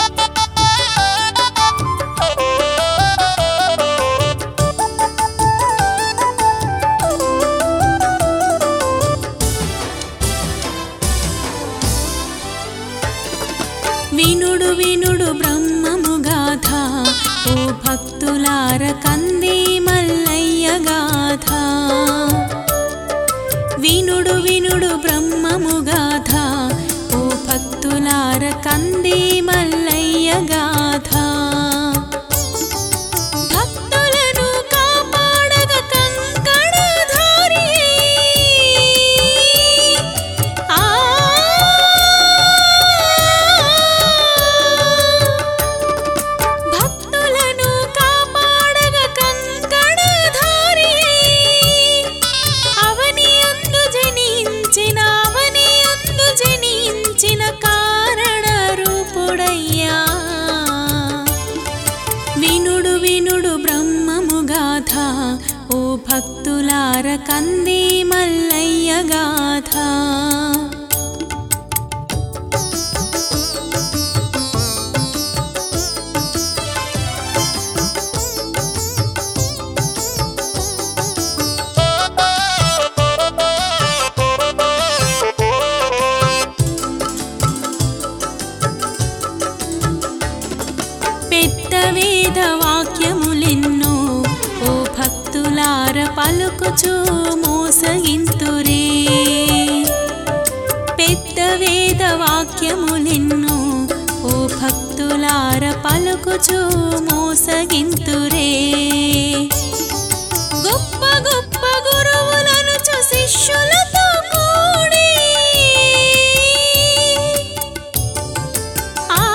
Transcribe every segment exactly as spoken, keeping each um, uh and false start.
వినుడు వినుడు బ్రహ్మము గాథ ఓ భక్తులార కంది మల్లయ్య గాథ వినుడు వినుడు బ్రహ్మము గాథ ఓ భక్తులార కంది మల్లయ్య గాథ భక్తులను కాపాడగ కంకణధారి ఆ భక్తులను కాపాడగ కంకణధారి అవని అందు జనించిన అవని అందు జనించిన కారణ రూపుడయ్యా వినుడు వినుడు బ్రహ్మము గాథ ఓ భక్తులార కంది మల్లయ్య గాథ పెద్ద వేద వాక్యములెన్నో ఓ భక్తులార పలుకుచూ మోసగింతురే పెద్ద వేద వాక్యములెన్నో ఓ భక్తులార పలుకుచూ మోసగింతురే గొప్ప గొప్ప గురువులను చు శిష్యులతో కూడి ఆ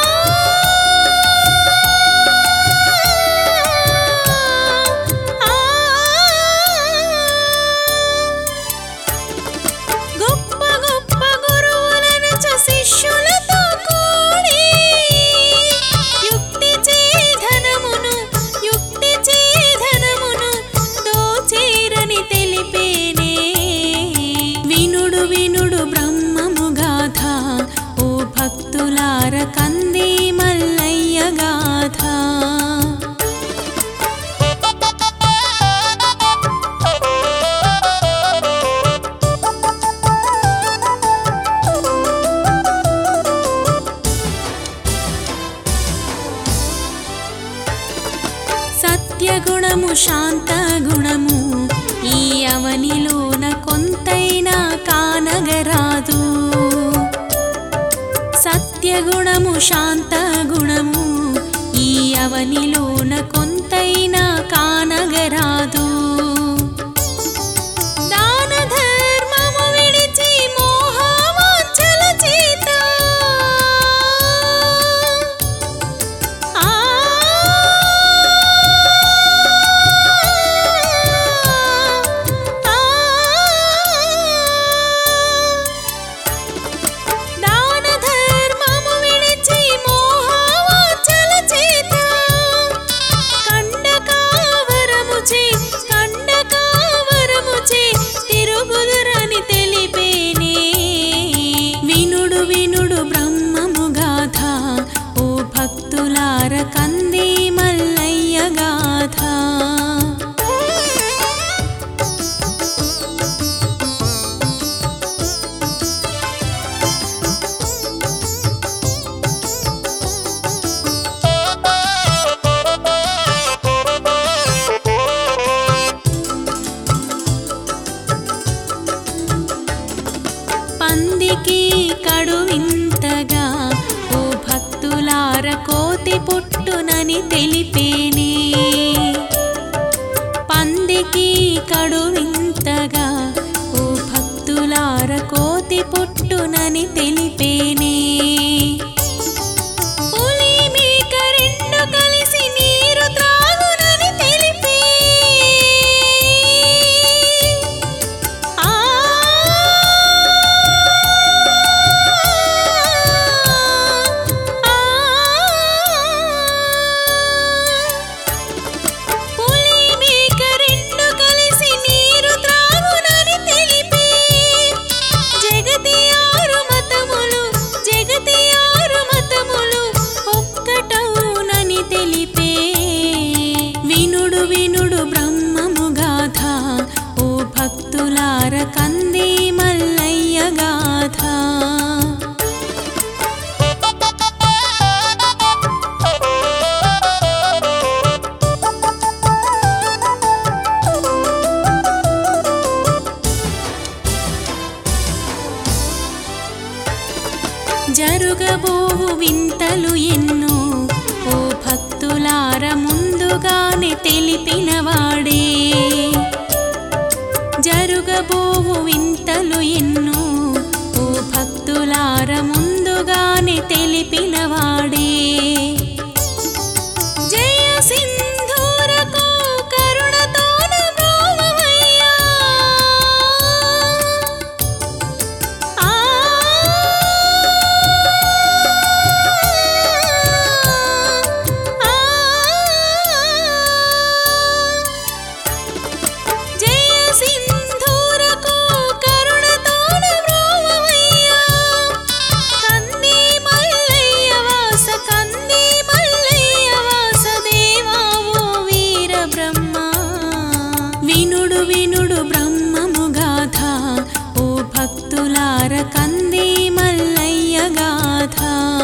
గొప్ప గొప్ప గురువులను చు శిష్యులతో కూడి యుక్తి చే ధనమును యుక్తి చే ధనమును దోచేరని తెలిపేనే వినుడు వినుడు బ్రహ్మము గాథ ఓ భక్తులార కంది మల్లయ్య గాథ సత్యగుణము శాంత గుణము ఈ అవనిలోన కొంతైనా కానగరాదు సత్యగుణము శాంత గుణము ఈ అవనిలోన కొంతైనా కానగరాదు దాన ధర్మము విడిచి మోహవాంఛల చేత ఆ దాన ధర్మము విడిచి మోహవాంఛల చేత కండకావరముచే కండకావరముచే తిరుగుదురని తెలిపేనే వినుడు వినుడు బ్రహ్మము గాథ ఓ భక్తులార కంది మల్లయ్య గాథ పందికి కడువింతగా ఓ భక్తులార కోతి పుట్టునని తెలిపేనే పందికి కడువింతగా ఓ భక్తులార కోతి పుట్టునని తెలిపేనే పులి మేక రెండు కలిసి నీరు త్రాగునని తెలిపే ఆ పులి మేక రెండు కలిసి నీరు త్రాగునని తెలిపే జగతి ఆరు మతముల జరగబోవు వింతలు ఎన్నో ఓ భక్తులార ముందుగానే తెలిపినవాడే. జరుగబోవు వింతలు ఎన్నో ఓ భక్తులార ముందుగానే తెలిపినవాడే. జయ సింధూరకు కరుణతోన బ్రోవమయ్యా. ఆ జయ సింధూరకు కరుణతోన బ్రోవమయ్యా. కంది మల్లయ్య వాస కంది మల్లయ్య వాస దేవా ఓ వీర బ్రహ్మ. వినుడు వినుడు బ్రహ్మము గాథ ఓ భక్తులార కంది మల్లయ్య గాథ.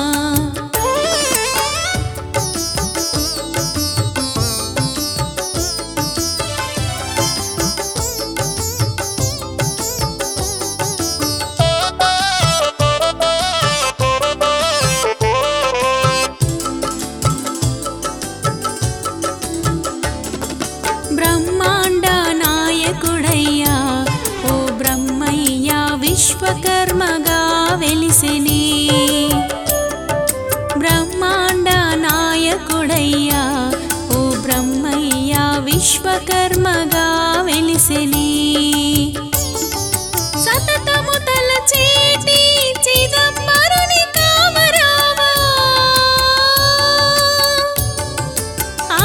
బ్రహ్మాండ నాయకుడయ్యా ఓ బ్రహ్మయ్య విశ్వకర్మగా వెలిసినే. బ్రహ్మాండ నాయకుడయ్యా ఓ బ్రహ్మయ్య విశ్వకర్మగా వెలిసినే. సతతము తలచేటి చిదంబరుని కామరావా. ఆ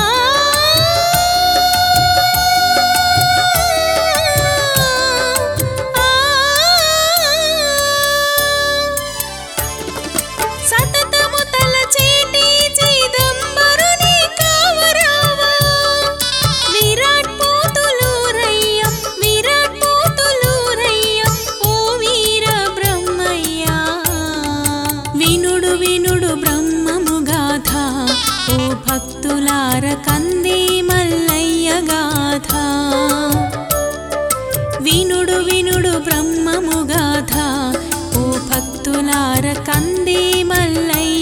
సతతము తలచేటి చిదంబరుని కామరావా. విరాట్ పోతులూరయ్య విరాట్ పోతులూరయ్య ఓ వీర బ్రహ్మయ్య. వినుడు వినుడు బ్రహ్మము గాథ ఓ భక్తులార కంది మల్లయ్య గాథ. వినుడు వినుడు బ్రహ్మము గాథ ఓ భక్తులార కంది మల్లయ్య